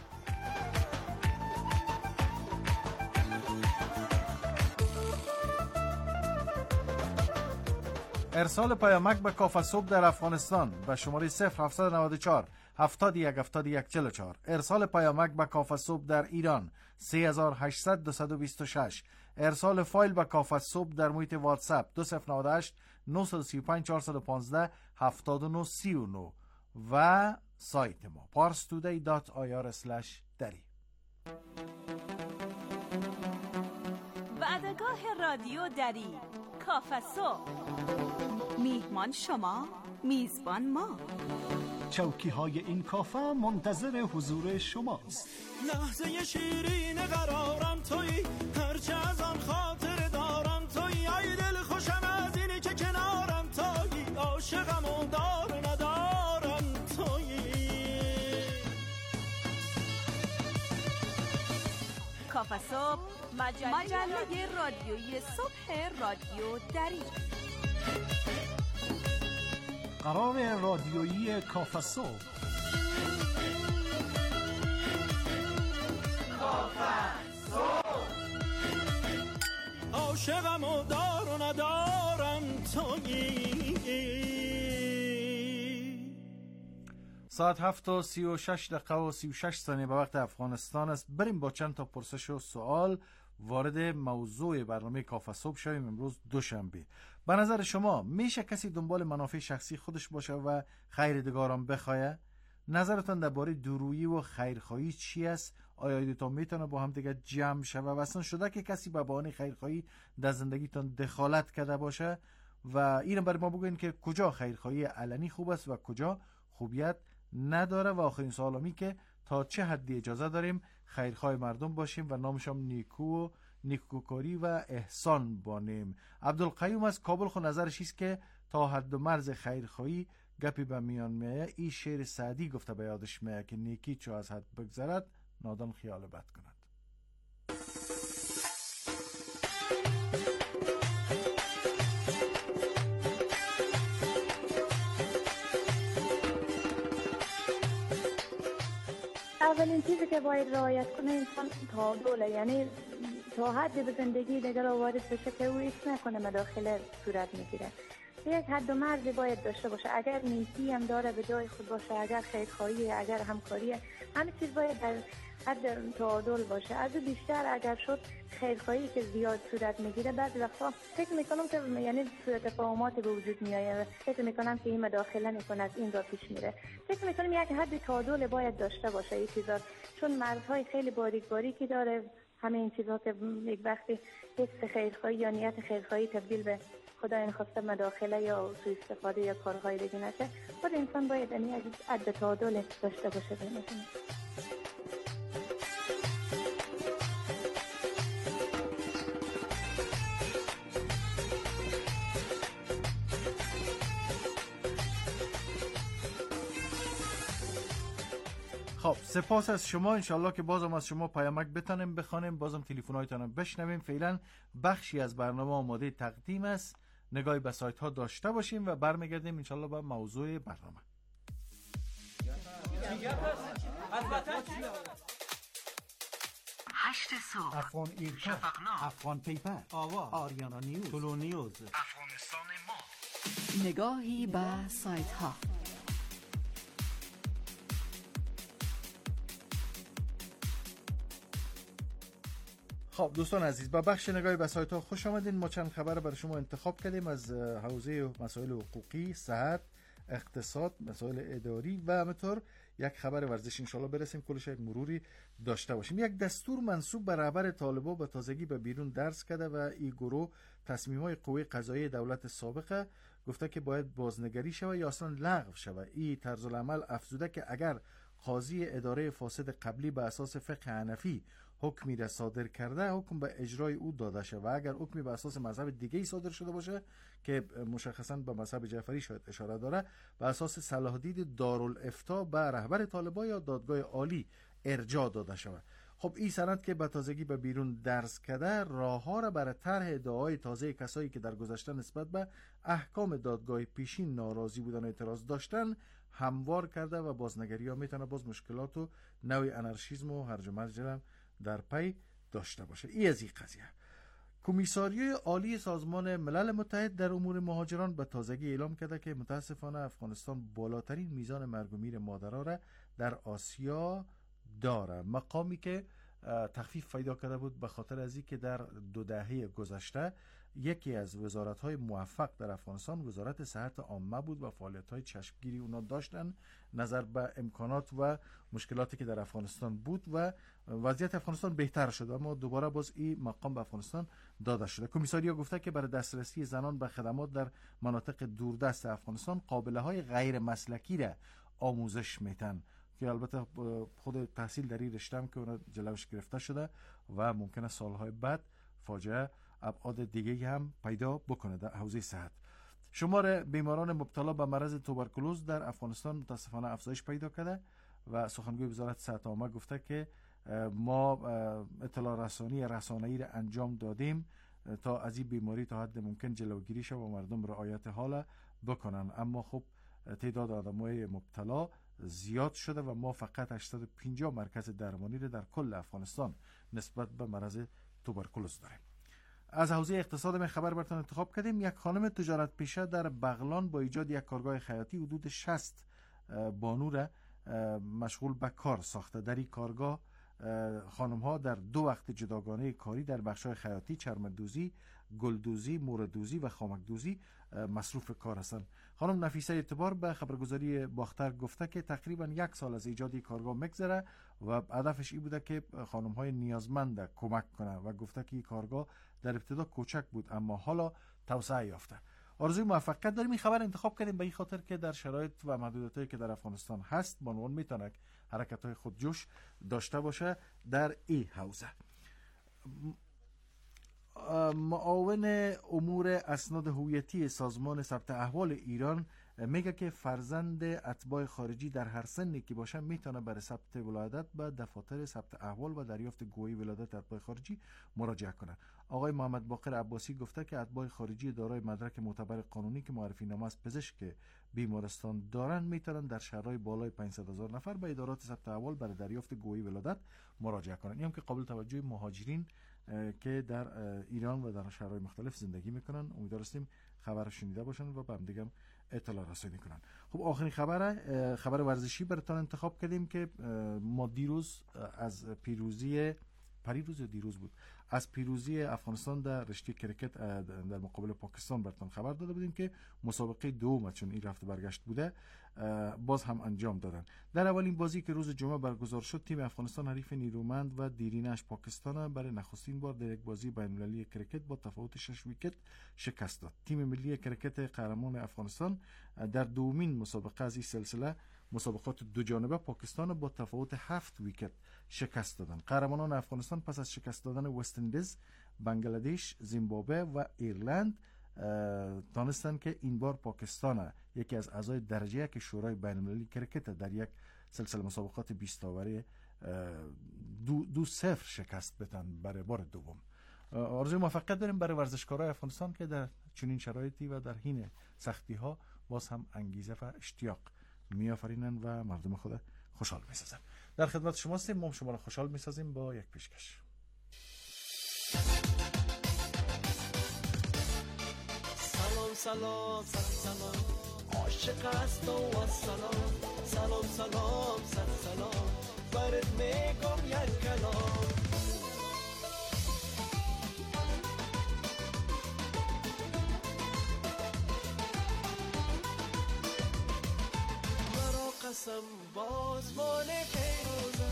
Speaker 16: ارسال پیامک به کافه صبح در افغانستان به شماره 0794 71 71 44. ارسال پیامک به کافه صبح در ایران 3800 226. ارسال فایل به کافه صبح در محیط واتساپ 2098 935 415 7939 و سایت ما parstoday.ir/dari.
Speaker 15: وعدگاه رادیو دری، کافه صبح. میهمان شما، میزبان ما.
Speaker 9: چوکی های این کافه منتظر حضور شماست.
Speaker 10: لحظه شیرین قرارم توی، هرچه از آن خاطر دارم توی، ای دل خوشم از اینی که کنارم توی، عاشقم و دار ندارم توی.
Speaker 15: کافه صبح، مجله رادیویی صبح رادیو دری.
Speaker 9: قرار رادیویی کافه صبح.
Speaker 10: کافه صبح. عاشقم و دار و ندارم تویی.
Speaker 16: ساعت 7:36 و 36 ثانیه به وقت افغانستان است. بریم با چند تا پرسش و سوال وارد موضوع برنامه کافه صبح شویم. امروز دوشنبه. به نظر شما میشه کسی دنبال منافع شخصی خودش باشه و خیر دیگران بخواه؟ نظرتان درباره دورویی و خیرخواهی چی است؟ آیا ایدتان میتونه با هم دیگه جمع شه و اصلا شده که کسی به بهانه خیرخواهی در زندگیتان دخالت کرده باشه؟ و اینو برای ما بگوین که کجا خیرخواهی علنی خوب است و کجا خوبیت نداره. و آخرین سوالامی که تا چه حدی اجازه داریم خیرخواه مردم باشیم و نامشم نیکو و نیکوکاری و احسان بانیم. عبدالقیوم از کابل خو نظرش است که تا حد و مرز خیرخواهی گپی به میان میه. این شعر سعدی گفته به یادش میه که نیکی چو از حد بگذرد نادان خیال بد کند.
Speaker 17: اولین چیزی که باید رعایت کنه انسان تعادله، یعنی تا حدی به زندگی دیگر وارد بشه که او هیچ نکنه مداخله صورت میگیره. یک حد و مرزی باید داشته باشه. اگر نیکی هم داره به جای خود باشه، اگر خیرخواهی، اگر همکاری، همه چیز باید در حد تعادل باشه. از بیشتر اگر شد خیرخواهی که زیاد صورت میگیره، بعضی وقتا فکر میکنم که یعنی سوء تفاهمات به وجود میاد. فکر میکنم که این مداخله میکنه از این را پیش میره. فکر میکنم یک حد تعادل باید داشته باشه این چیزا، چون مرزهای خیلی باریکی داره. همه این چیزها که یک وقتی حس خیرخواهی یا نیت خیرخواهی تبدیل به خدا نخواسته مداخله یا سوء استفاده یا کارهای دیگه نشه، خود انسان باید یعنی یک حد تعادل داشته باشه بینشون.
Speaker 16: خب سپاس از شما. انشالله که بازم از شما پیامک بتانیم بخوانیم، بازم تلفن‌هایتان بشنویم. فعلا بخشی از برنامه آماده تقدیم است، نگاهی به سایت ها داشته باشیم و برمیگردیم انشالله به موضوع برنامه.
Speaker 9: هشت صبح،
Speaker 16: افغان ایرکا،
Speaker 9: شفقنامه،
Speaker 16: افغان پیپر،
Speaker 9: آواز،
Speaker 16: آریانا نیوز،
Speaker 9: طلو
Speaker 16: نیوز،
Speaker 9: افغانستان ما.
Speaker 15: نگاهی به سایت ها.
Speaker 16: خب دوستان عزیز، با بخش نگاهی به سایت ها خوش آمدین. ما چند خبر برای شما انتخاب کردیم از حوزه مسائل حقوقی، صحت، اقتصاد، مسائل اداری و همینطور یک خبر ورزش انشالله برسیم کلش یک مروری داشته باشیم. یک دستور منسوب به رهبر طالبان به تازگی به بیرون درس کرده و این گروه تصمیم‌های قوه قضاییه دولت سابقه گفته که باید بازنگری شود یا اصلا لغو شود. این طرز العمل افزوده که اگر قاضی اداره فاسد قبلی به اساس فقه حنفی حکمی را صادر کرده، حکم به اجرای او داده شد و اگر حکمی به اساس مذهب دیگه صادر شده باشه که مشخصا به مذهب جعفری شاید اشاره داره، به اساس صلاح الدین دارالافتاء به رهبر طالبان یا دادگاه عالی ارجاع داده شود. خب این سند که به تازگی به بیرون درس کرده راهها را برای طرح ادعاهای تازه کسایی که در گذشته نسبت به احکام دادگاه پیشین ناراضی بودن و اعتراض داشتن هموار کرده و بازنگری ها میتونه باز مشکلات و نوع انارشیسم و هرج و مرج در پی داشته باشه. این از این قضیه. کمیساریای عالی سازمان ملل متحد در امور مهاجران به تازگی اعلام کرده که متاسفانه افغانستان بالاترین میزان مرگ و میر مادرها را در آسیا داره، مقامی که تخفیف پیدا کرده بود به خاطر از اینکه در 2 دهه گذشته یکی از وزارت‌های موفق در افغانستان وزارت صحت عامه بود و فعالیت‌های چشمگیری اونا داشتن نظر به امکانات و مشکلاتی که در افغانستان بود و وضعیت افغانستان بهتر شد، اما دوباره باز این مقام به افغانستان داده شده. کمیساریا گفته که برای دسترسی زنان به خدمات در مناطق دوردست افغانستان قابله‌های غیر مسلکی را آموزش میتن که البته خود تحصیل در این رشته هم که اونا جلوش گرفته شده و ممکنه سالهای بعد فاجعه ابعاد دیگه هم پیدا بکنه در حوزه صحت. شمار بیماران مبتلا به مرض توبرکولوز در افغانستان متاسفانه افزایش پیدا کرده و سخنگوی وزارت صحت عامه گفته که ما اطلاع رسانه‌ای را انجام دادیم تا از این بیماری تا حد ممکن جلوگیری شه و مردم رعایت حال بکنن، اما خب تعداد آدمای مبتلا زیاد شده و ما فقط 850 مرکز درمانی را در کل افغانستان نسبت به مرض توبرکولوز داریم. از حوزه اقتصاد من خبر براتون انتخاب کردیم. یک خانم تجارت پیشه در بغلان با ایجاد یک کارگاه خیاطی حدود 60 بانو را مشغول به کار ساخته. در این کارگاه خانم ها در 2 وقت جداگانه کاری در بخش‌های خیاطی، چرمدوزی، گلدوزی، موردوزی و خامکدوزی مصروف کار هستند. خانم نفیسه اعتبار به خبرگزاری باختر گفته که تقریبا 1 سال از ایجاد کارگاه میگذره و هدفش این بوده که خانم های نیازمند کمک کنه و گفته که این کارگاه در ابتدا کوچک بود اما حالا توسعه یافته. آرزوی موفقیت داریم. این خبر انتخاب کردیم به این خاطر که در شرایط و محدودیتایی که در افغانستان هست بانوان میتونه حرکت‌های خودجوش داشته باشه در این حوزه. معاون امور اسناد هویتی سازمان ثبت احوال ایران میگه که فرزند اتباع خارجی در هر سنی که باشه میتونه برای ثبت ولادت به دفاتر ثبت احوال و دریافت گواهی ولادت اتباع خارجی مراجعه کنه. آقای محمد باقر عباسی گفته که اتباع خارجی دارای مدرک معتبر قانونی که معرفی نامه از پزشک بیمارستان دارن میتونن در شهرهای بالای 500,000 نفر به ادارات ثبت احوال برای دریافت گواهی ولادت مراجعه کنن. این که قابل توجه مهاجرین که در ایران و در شهرهای مختلف زندگی میکنن. امیدوار هستیم خبر شنیده باشن و به هم دیگه اطلاع رسانی کنن. خب آخرین خبر ورزشی براتون انتخاب کردیم که ما دیروز از پیروزی افغانستان در رشته کرکت در مقابل پاکستان براتون خبر داده بودیم که مسابقه دوم چون این رفت برگشت بوده باز هم انجام دادن. در اولین بازی که روز جمعه برگزار شد تیم افغانستان حریف نیرومند و دیرینش پاکستان برای نخستین بار در یک بازی بین‌المللی کرکت با تفاوت 6 ویکت شکست داد. تیم ملی کرکت قهرمان افغانستان در دومین مسابقه از این سلسله مسابقات دو جانبه پاکستان با تفاوت 7 ویکت شکست دادند. قهرمانان افغانستان پس از شکست دادن وست اندیز، بنگلادش، زیمبابوه و ایرلند دانستن که این بار پاکستان یکی از اعضای درجه یک شورای بین المللی کرکت در یک سلسله مسابقات 20 اووری 2-0 شکست بدن برای بار دوم. آرزوی موفقیت داریم برای ورزشکارای افغانستان که در چنین شرایطی و در حین سختی ها باز هم انگیزه و اشتیاق میآفرینن و مردم خود خوشحال میسازن. در خدمت شما هستیم، ما شما را خوشحال میسازیم با یک پیشکش.
Speaker 10: سلام سلام سلام عاشق است و سلام سلام سلام سلام برات میگم یک کلام مرا قسم باز مال پیروزه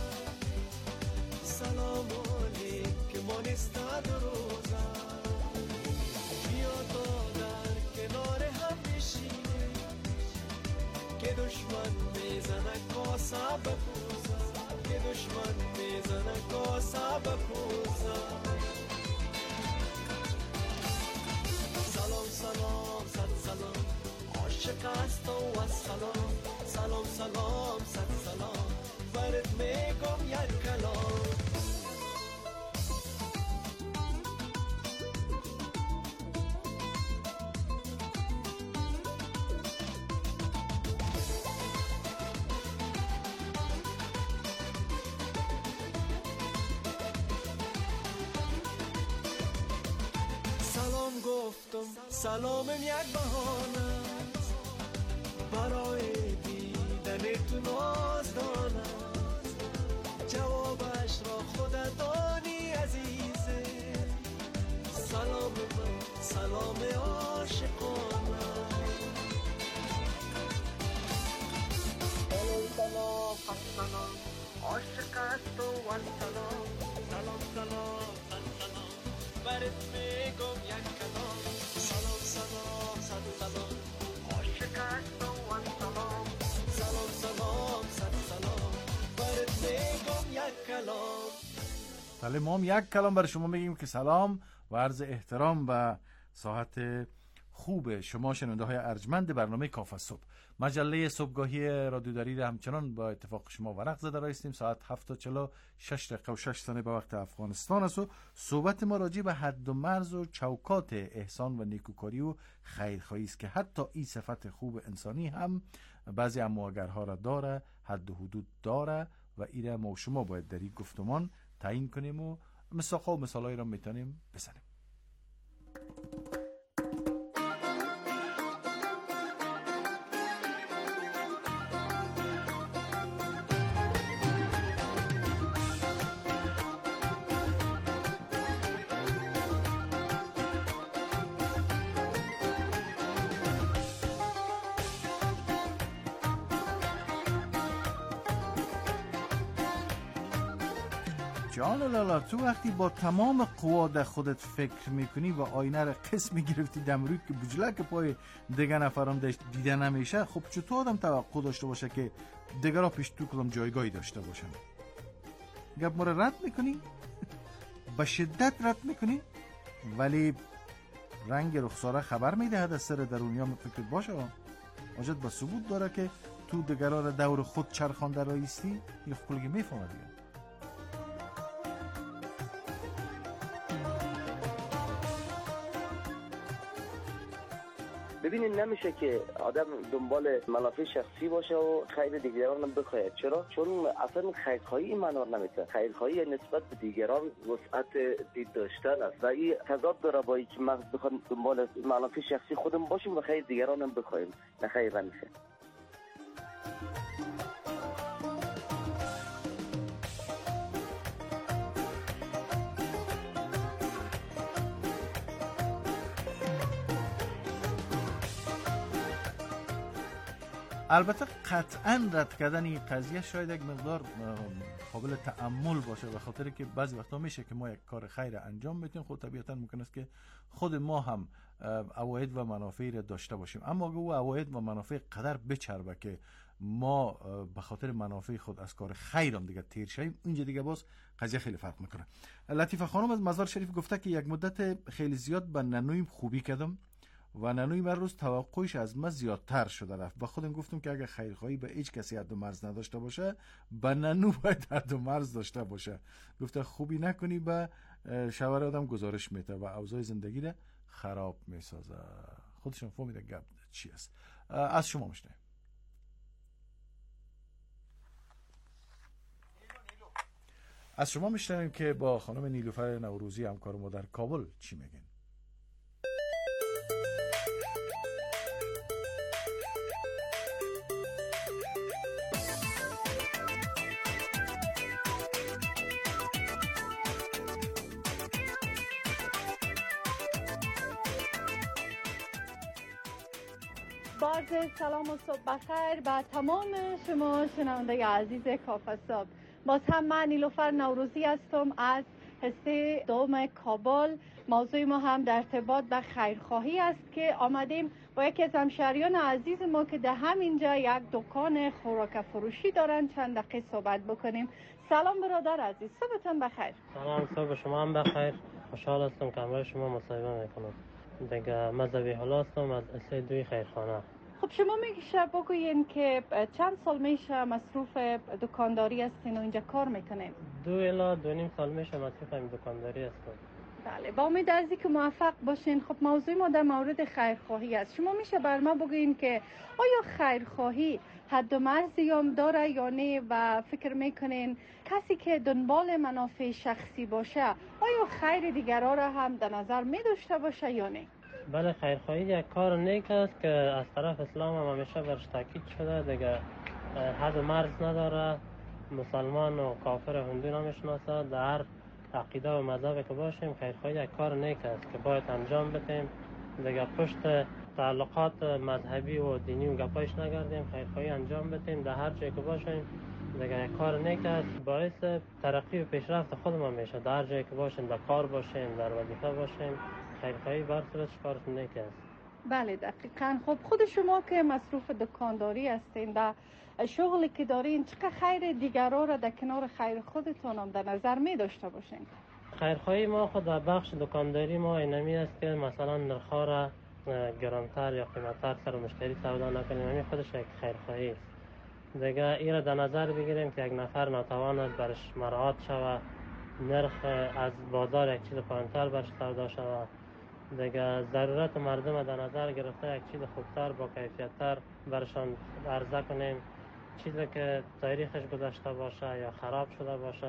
Speaker 10: سلام علیکم استاد روزه بیا تا در کنار هم بشینه که دشمن میزنه کاسه بپوزه که دشمن میزنه کاسه بپوزه سلام سلام سلام عاشق است و سلام سلام سلام سلام برات میگم یک کلام سلامم یک بهانه برای دیدن تو نازدانه جوابش را خودت دانی عزیزه سلام من سلام عاشقانه سلام سلام عاشق است و سلام سلام سلام سلام برات میگم یک کلام سلام سلام سلام عاشق است و سلام سلام سلام سلام برات میگم یک کلام.
Speaker 16: بله، ما هم یک کلام برای شما میگیم که سلام و عرض احترام و ساعت خوب شما شنونده های ارجمند برنامه کافه صبح. مجله صبحگاهی رادیوداری را همچنان با اتفاق شما ورق زده رایستیم. ساعت 7:46 و 6 ثانیه به وقت افغانستان است و صحبت ما راجع به حد و مرز و چوکات احسان و نیکوکاری و خیرخواهی است که حتی این صفت خوب انسانی هم بعضی امواگرها را داره، حد و حدود داره و ایره ما و شما باید در این گفتمان تعیین کنیم و مساقا و مثالایی را میتونیم بزنیم. جان لالا، تو وقتی با تمام قوا در خودت فکر میکنی و آینه را قسم میگرفتی دمروی که بجلک پای دیگه نفران دیده نمیشه، خب چطور آدم توقع داشته باشه که دیگه را پیش تو کلم جایگاهی داشته باشن؟ گپ ما را رد میکنی؟ به شدت رد میکنی؟ ولی رنگ رخساره خبر میدهد از سر درونیا فکر باشه واجد با ثبوت داره که تو دیگه را دور خود چرخانده رایستی یا کلگی میفهمه دیگه.
Speaker 18: ببینید نمیشه که آدم دنبال منافع شخصی باشه و خیر دیگران هم بخواهد. چرا؟ چون اصلا خیرخواهی این معنا نمیده. خیرخواهی نسبت به دیگران وسعت دید داشتن است و این تضاد داره با اینکه ما بخوایم دنبال منافع شخصی خودمون باشیم و خیر دیگران هم بخوایم. نه خیر نمیشه.
Speaker 16: البته قطعا رد کردن این قضیه شاید یک مقدار قابل تأمل باشه، به خاطر که بعضی وقتا میشه که ما یک کار خیر انجام بدیم، خود طبیعتا ممکن است که خود ما هم عواید و منافعی را داشته باشیم، اما اگه او عواید و منافع قدر بچربه که ما به خاطر منافع خود از کار خیر هم دیگه تیر شیم، اینجا دیگه باز قضیه خیلی فرق میکنه. لطیفه خانم از مزار شریف گفته که یک مدت خیلی زیاد به ننویم خوبی کردم و ننوی من روز توقعش از من زیادتر شده رفت. با خودم گفتم که اگه خیرخواهی به هیچ کسی حد و مرز نداشته باشه، به ننو باید حد و مرز داشته باشه. گفته خوبی نکنی به شوهر آدم گزارش میده و اوضاع زندگی رو خراب میسازه. خودشون فهمیده گپ چی است. از شما میشنویم. از شما میشنویم که با خانم نیلوفر نوروزی همکار ما در کابل چی میگین.
Speaker 19: عرض سلام و صبح بخیر به تمام شما شنونده عزیز کافه صبح. باز هم من نیلوفر نوروزی هستم از حصه دوم کابل. موضوع ما هم در ارتباط به خیرخواهی است که آمدیم با یکی از همشهریان عزیز ما که در همینجا یک دکان خوراک فروشی دارن چند دقیقه صحبت بکنیم. سلام برادر عزیز، صبحتون بخیر.
Speaker 20: سلام، صبح شما هم بخیر. خوشحال هستم که همراه شما مصاحبه میکنم. دیگه مذهبی حالا هستم از اصل دوی خیرخانه.
Speaker 19: خب شما میشه بگوین که چند سال میشه مصروف دکانداری هستین و اینجا کار میکنین؟
Speaker 20: 2 الی 2.5 سال میشه مصروف این دکانداری هستم.
Speaker 19: بله، با امید از اینکه موفق باشین. خب موضوع ما در مورد خیرخواهی است. شما میشه بر ما بگوین که آیا خیرخواهی حد و مرزی هم داره یا نه و فکر میکنین کسی که دنبال منافع شخصی باشه آیا خیر دیگرها را هم در نظر میداشته باشه یا نه؟
Speaker 20: بله، خیرخواهی یک کار نیک است که از طرف اسلام هم همیشه برش تاکید شده. دیگه حد و مرز نداره. مسلمان و کافر و هندو نمیشناسه. در هر عقیده و مذهب که باشیم خیرخواهی یک کار نیک است که باید انجام بدیم. دیگه پشت تعلقات مذهبی و دینی و گپایش نگردیم، خیرخواهی انجام بدیم در هر جایی که باشیم. دیگه یک کار نیک است، باعث ترقی و پیشرفت خودمون میشه. در هر جایی که باشیم، در کار باشیم، در وظیفه باشیم، خیرخواهی بر صورتش کار نیک است.
Speaker 19: بله دقیقاً. خب خود شما که مصروف دکانداری هستین و شغلی که دارین، چقدر خیر دیگران را در کنار خیر خودتون هم در نظر می داشته باشین؟
Speaker 20: خیرخواهی ما خود در بخش دکانداری ما اینمی است که مثلا نرخ‌ها را گرانتر یا قیمتتر سر مشتری سودا نکنیم. همین خودش یک خیرخواهی است. دیگه این را در نظر بگیریم که یک نفر ناتوان است برش مراعات شود، نرخ از بازار یک چیز پایین‌تر برش سودا شود. دیگه ضرورت مردم در نظر گرفته یک چیز خوبتر با کیفیتتر برشان عرضه کنیم. چیزی که تاریخش گذشته باشه یا خراب شده باشه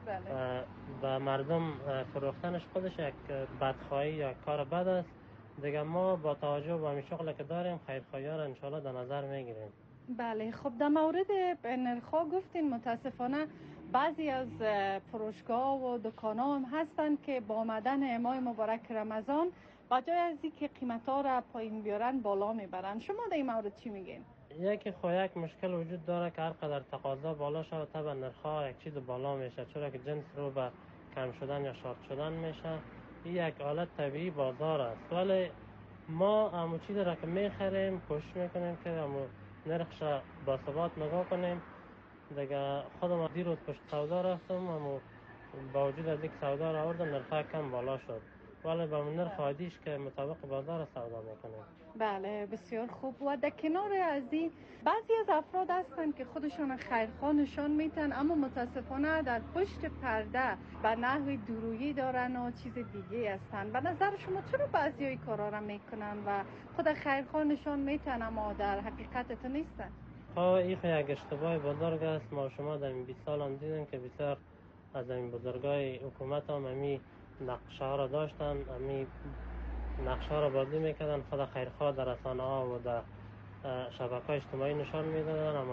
Speaker 20: و مردم فروختنش خودش یک بدخواهی یا کار بد است. دیگه ما با توجه به همین شغلی که داریم خیرخواهی را انشالله در نظر میگیریم.
Speaker 19: بله، خب در مورد نرخ‌ها گفتین متاسفانه بعضی از فروشگاه و دکان‌ها هم هستن که با آمدن ماه مبارک رمضان با جای از اینکه قیمت‌ها را پایین بیارن بالا میبرن. شما در این مورد چی میگین؟
Speaker 20: یک مشکل وجود داره که هر قدر تقاضا بالا شود طبعا نرخ‌ها یک چیز بالا میشه، چرا که جنس رو به کم شدن یا شارت شدن میشه. این یک حالت طبیعی بازار است، ولی ما همون چیزی را که میخریم کوشش میکنیم که همون نرخش با ثبات نگاه کنیم. دیگه خودم دیروز پشت سودا رفتم، اما با وجود از اینکه سودا را آوردم نرخ کم بالا شد، ولی با نرخ عادیش که مطابق بازار سودا میکنیم.
Speaker 19: بله بسیار خوب. و در کنار از این بعضی از افراد هستن که خودشان خیرخواه نشان میتن اما متاسفانه در پشت پرده به نحو درویی دارن و چیز دیگه هستن. به نظر شما چرا بعضی های کارا را میکنن و خود خیرخواه نشان میتن اما در حقیقت نیستن؟
Speaker 20: این یک اشتباه بزرگ است. ما شما در این 20 سال هم دیدیم که بسیار از این بزرگای حکومت هم همی نقشه ها را داشتن، همی نقشه ها را بازی میکردن، خود خیرخواه در رسانه ها و در شبکه های اجتماعی نشان میدادن، اما